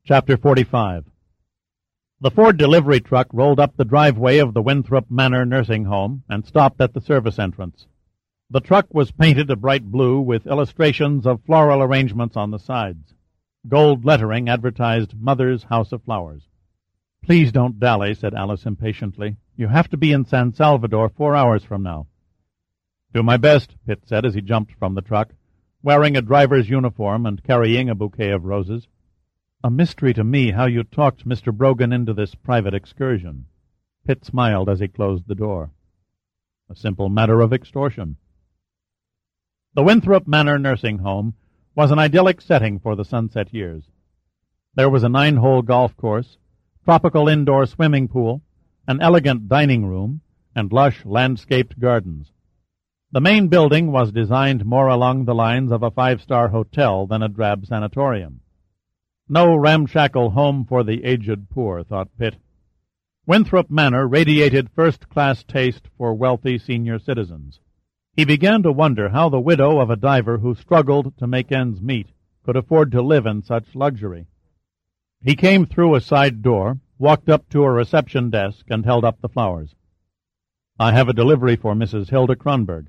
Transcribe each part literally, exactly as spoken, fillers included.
Chapter forty-five. The Ford delivery truck rolled up the driveway of the Winthrop Manor nursing home and stopped at the service entrance. The truck was painted a bright blue with illustrations of floral arrangements on the sides. Gold lettering advertised Mother's House of Flowers. "Please don't dally," said Alice impatiently. "You have to be in San Salvador four hours from now." "Do my best," Pitt said as he jumped from the truck, wearing a driver's uniform and carrying a bouquet of roses. "A mystery to me how you talked Mister Brogan into this private excursion." Pitt smiled as he closed the door. "A simple matter of extortion." The Winthrop Manor nursing home was an idyllic setting for the sunset years. There was a nine-hole golf course, tropical indoor swimming pool, an elegant dining room, and lush landscaped gardens. The main building was designed more along the lines of a five-star hotel than a drab sanatorium. No ramshackle home for the aged poor, thought Pitt. Winthrop Manor radiated first-class taste for wealthy senior citizens. He began to wonder how the widow of a diver who struggled to make ends meet could afford to live in such luxury. He came through a side door, walked up to a reception desk, and held up the flowers. "I have a delivery for Missus Hilda Kronberg."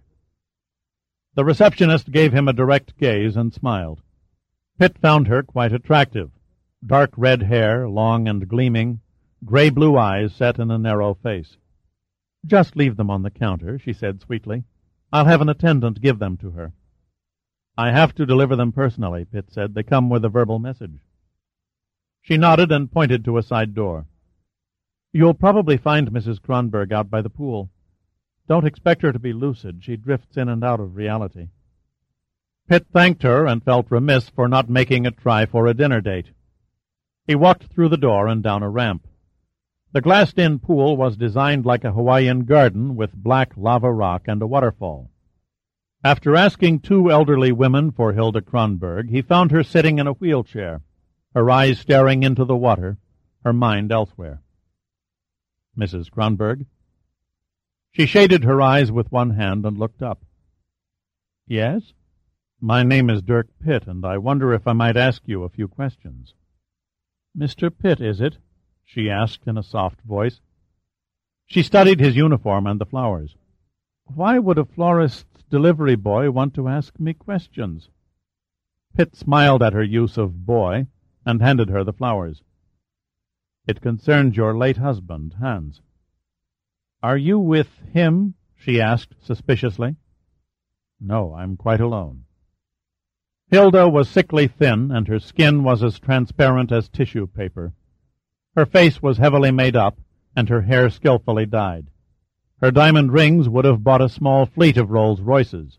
The receptionist gave him a direct gaze and smiled. Pitt found her quite attractive. Dark red hair, long and gleaming, gray-blue eyes set in a narrow face. "Just leave them on the counter," she said sweetly. "I'll have an attendant give them to her." "I have to deliver them personally," Pitt said. "They come with a verbal message." She nodded and pointed to a side door. "You'll probably find Missus Kronberg out by the pool. Don't expect her to be lucid. She drifts in and out of reality." Pitt thanked her and felt remiss for not making a try for a dinner date. He walked through the door and down a ramp. The glassed-in pool was designed like a Hawaiian garden with black lava rock and a waterfall. After asking two elderly women for Hilda Kronberg, he found her sitting in a wheelchair, her eyes staring into the water, her mind elsewhere. "Missus Kronberg?" She shaded her eyes with one hand and looked up. "Yes?" "My name is Dirk Pitt, and I wonder if I might ask you a few questions." "Mister Pitt, is it?" she asked in a soft voice. She studied his uniform and the flowers. "Why would a florist's delivery boy want to ask me questions?" Pitt smiled at her use of boy and handed her the flowers. "It concerns your late husband, Hans." "Are you with him?" she asked suspiciously. "No, I'm quite alone." Hilda was sickly thin, and her skin was as transparent as tissue paper. Her face was heavily made up, and her hair skillfully dyed. Her diamond rings would have bought a small fleet of Rolls-Royces.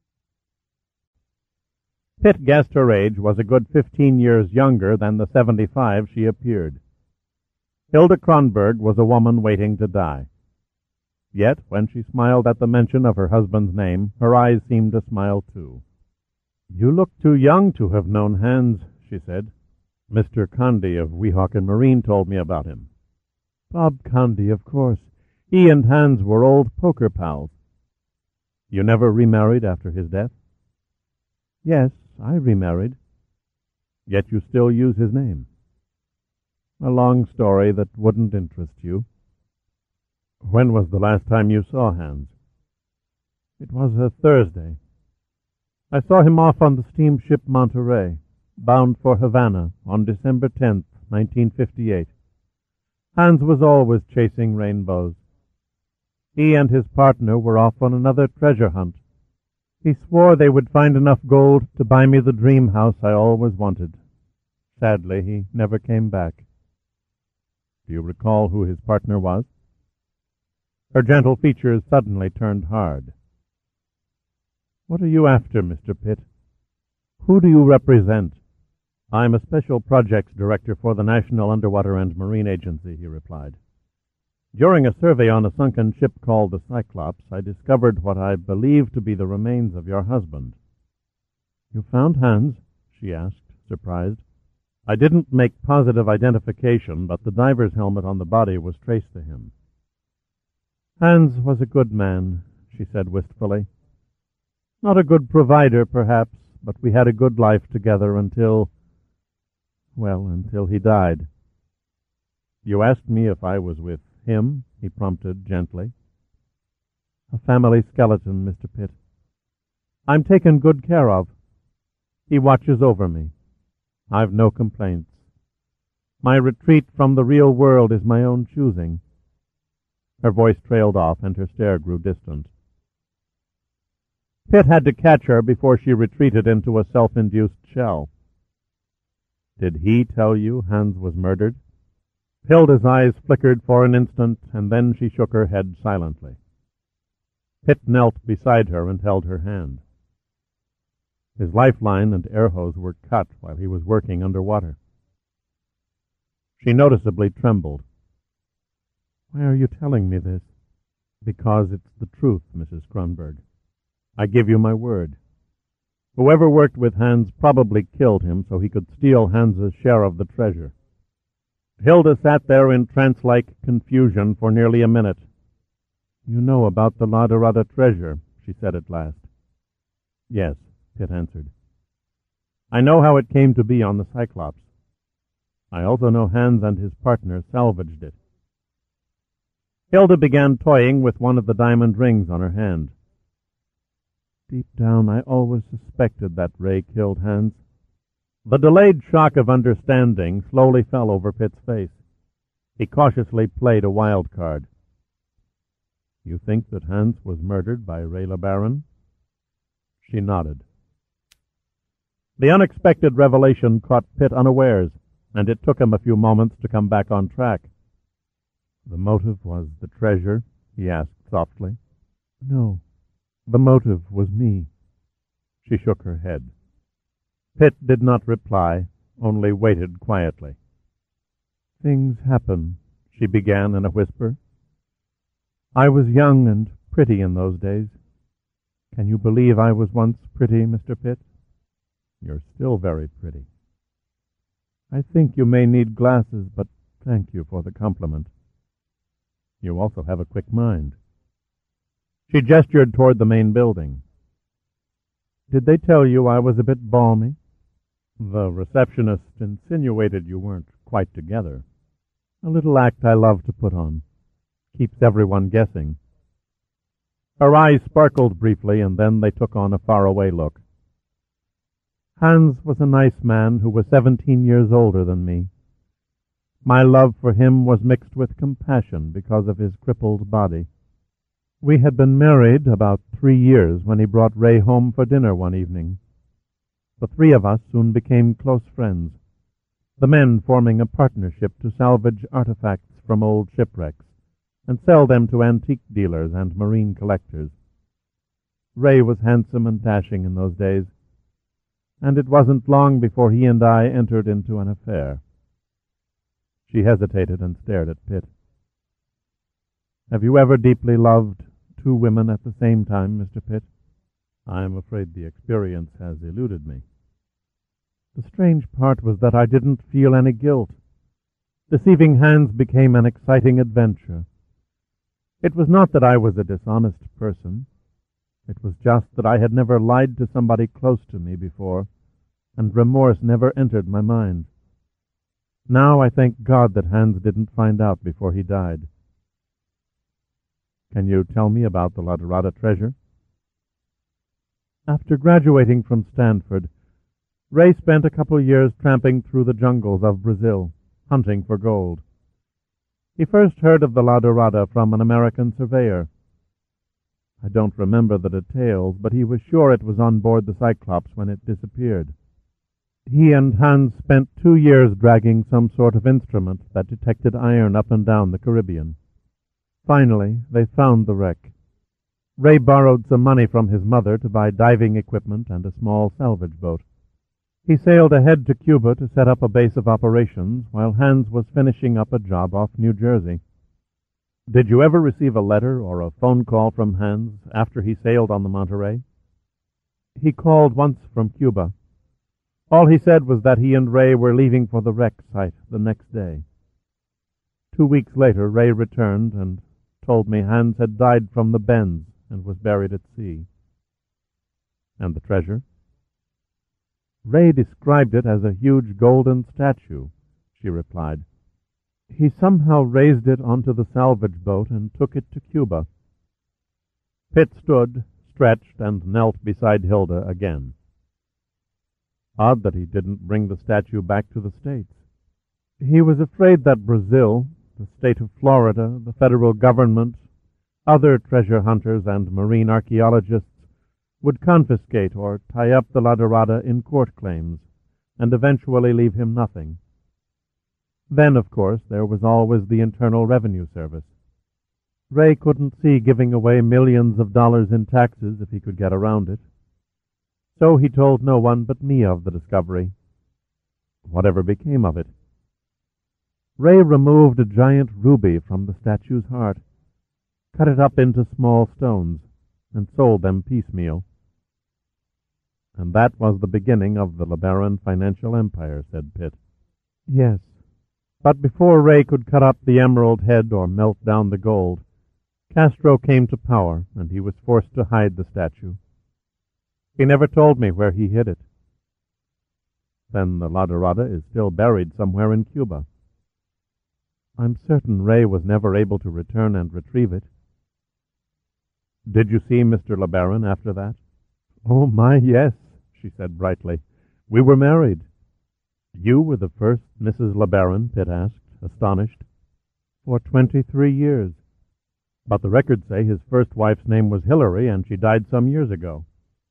Pitt guessed her age was a good fifteen years younger than the seventy-five she appeared. Hilda Kronberg was a woman waiting to die. Yet, when she smiled at the mention of her husband's name, her eyes seemed to smile too. "You look too young to have known Hans," she said. "Mister Condy of Weehawken Marine told me about him." "Bob Condy, of course. He and Hans were old poker pals." "You never remarried after his death?" "Yes, I remarried." "Yet you still use his name." "A long story that wouldn't interest you." "When was the last time you saw Hans?" "It was a Thursday. I saw him off on the steamship Monterey, bound for Havana, on December tenth, nineteen fifty-eight. Hans was always chasing rainbows. He and his partner were off on another treasure hunt. He swore they would find enough gold to buy me the dream house I always wanted. Sadly, he never came back." "Do you recall who his partner was?" Her gentle features suddenly turned hard. "What are you after, Mister Pitt? Who do you represent?" "I'm a Special Projects Director for the National Underwater and Marine Agency," he replied. "During a survey on a sunken ship called the Cyclops, I discovered what I believe to be the remains of your husband." "You found Hans?" she asked, surprised. "I didn't make positive identification, but the diver's helmet on the body was traced to him." "Hans was a good man," she said wistfully. "Not a good provider, perhaps, but we had a good life together until Well, until he died. You asked me if I was with him, he prompted gently. A family skeleton, Mister Pitt. I'm taken good care of. He watches over me. I've no complaints. My retreat from the real world is my own choosing. Her voice trailed off, and her stare grew distant. Pitt had to catch her before she retreated into a self-induced shell. Did he tell you Hans was murdered? Hilda's eyes flickered for an instant, and then she shook her head silently. Pitt knelt beside her and held her hand. His lifeline and air hose were cut while he was working underwater. She noticeably trembled. Why are you telling me this? Because it's the truth, Missus Kronberg. I give you my word. Whoever worked with Hans probably killed him so he could steal Hans's share of the treasure. Hilda sat there in trance-like confusion for nearly a minute. You know about the La Dorada treasure, she said at last. Yes, Pitt answered. I know how it came to be on the Cyclops. I also know Hans and his partner salvaged it. Hilda began toying with one of the diamond rings on her hand. Deep down, I always suspected that Ray killed Hans. The delayed shock of understanding slowly fell over Pitt's face. He cautiously played a wild card. You think that Hans was murdered by Ray LeBaron? She nodded. The unexpected revelation caught Pitt unawares, and it took him a few moments to come back on track. The motive was the treasure? He asked softly. No, the motive was me. She shook her head. Pitt did not reply, only waited quietly. Things happen, she began in a whisper. I was young and pretty in those days. Can you believe I was once pretty, Mister Pitt? You're still very pretty. I think you may need glasses, but thank you for the compliment. You also have a quick mind. She gestured toward the main building. Did they tell you I was a bit balmy? The receptionist insinuated you weren't quite together. A little act I love to put on. Keeps everyone guessing. Her eyes sparkled briefly, and then they took on a faraway look. Hans was a nice man who was seventeen years older than me. My love for him was mixed with compassion because of his crippled body. We had been married about three years when he brought Ray home for dinner one evening. The three of us soon became close friends, the men forming a partnership to salvage artifacts from old shipwrecks and sell them to antique dealers and marine collectors. Ray was handsome and dashing in those days, and it wasn't long before he and I entered into an affair. She hesitated and stared at Pitt. Have you ever deeply loved two women at the same time, Mister Pitt? I am afraid the experience has eluded me. The strange part was that I didn't feel any guilt. Deceiving Hans became an exciting adventure. It was not that I was a dishonest person. It was just that I had never lied to somebody close to me before, and remorse never entered my mind. Now I thank God that Hans didn't find out before he died. Can you tell me about the La Dorada treasure? After graduating from Stanford, Ray spent a couple years tramping through the jungles of Brazil, hunting for gold. He first heard of the La Dorada from an American surveyor. I don't remember the details, but he was sure it was on board the Cyclops when it disappeared. He and Hans spent two years dragging some sort of instrument that detected iron up and down the Caribbean. Finally, they found the wreck. Ray borrowed some money from his mother to buy diving equipment and a small salvage boat. He sailed ahead to Cuba to set up a base of operations while Hans was finishing up a job off New Jersey. Did you ever receive a letter or a phone call from Hans after he sailed on the Monterey? He called once from Cuba. All he said was that he and Ray were leaving for the wreck site the next day. Two weeks later, Ray returned and told me Hans had died from the bends and was buried at sea. And the treasure? Ray described it as a huge golden statue, she replied. He somehow raised it onto the salvage boat and took it to Cuba. Pitt stood, stretched, and knelt beside Hilda again. Odd that he didn't bring the statue back to the States. He was afraid that Brazil, the state of Florida, the federal government, other treasure hunters and marine archaeologists would confiscate or tie up the La Dorada in court claims and eventually leave him nothing. Then, of course, there was always the Internal Revenue Service. Ray couldn't see giving away millions of dollars in taxes if he could get around it. So he told no one but me of the discovery. Whatever became of it? Ray removed a giant ruby from the statue's heart, cut it up into small stones, and sold them piecemeal. And that was the beginning of the LeBaron financial empire, said Pitt. Yes, but before Ray could cut up the emerald head or melt down the gold, Castro came to power, and he was forced to hide the statue. He never told me where he hid it. Then the La Dorada is still buried somewhere in Cuba. I'm certain Ray was never able to return and retrieve it. Did you see Mister LeBaron after that? Oh, my, yes, she said brightly. We were married. You were the first Missus LeBaron, Pitt asked, astonished. For twenty-three years. But the records say his first wife's name was Hillary, and she died some years ago.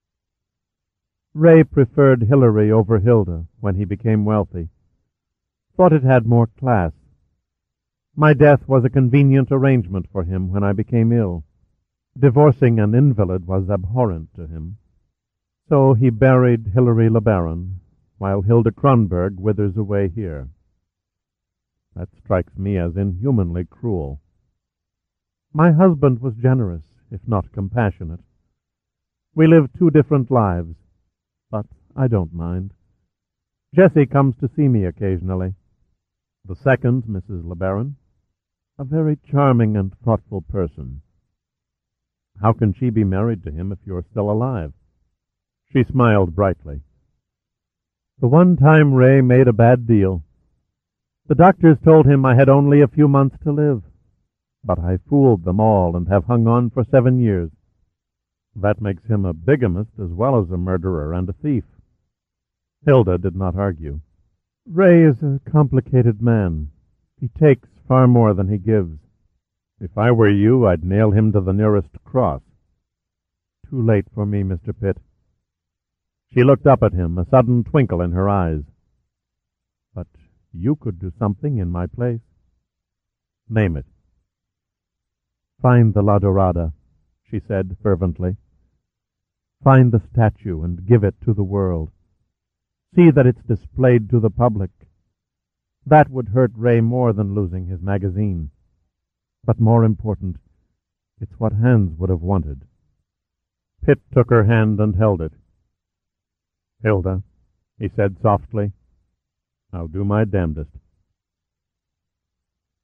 Ray preferred Hillary over Hilda when he became wealthy. Thought it had more class. My death was a convenient arrangement for him when I became ill. Divorcing an invalid was abhorrent to him. So he buried Hillary LeBaron, while Hilda Kronberg withers away here. That strikes me as inhumanly cruel. My husband was generous, if not compassionate. We live two different lives, but I don't mind. Jessie comes to see me occasionally. The second, Missus LeBaron, a very charming and thoughtful person. How can she be married to him if you're still alive? She smiled brightly. The one time Ray made a bad deal. The doctors told him I had only a few months to live, but I fooled them all and have hung on for seven years. That makes him a bigamist as well as a murderer and a thief. Hilda did not argue. Ray is a complicated man. He takes far more than he gives. If I were you, I'd nail him to the nearest cross. Too late for me, Mister Pitt. She looked up at him, a sudden twinkle in her eyes. But you could do something in my place. Name it. Find the La Dorada, she said fervently. Find the statue and give it to the world. See that it's displayed to the public. That would hurt Ray more than losing his magazine. But more important, it's what Hans would have wanted. Pitt took her hand and held it. Hilda, he said softly, I'll do my damnedest.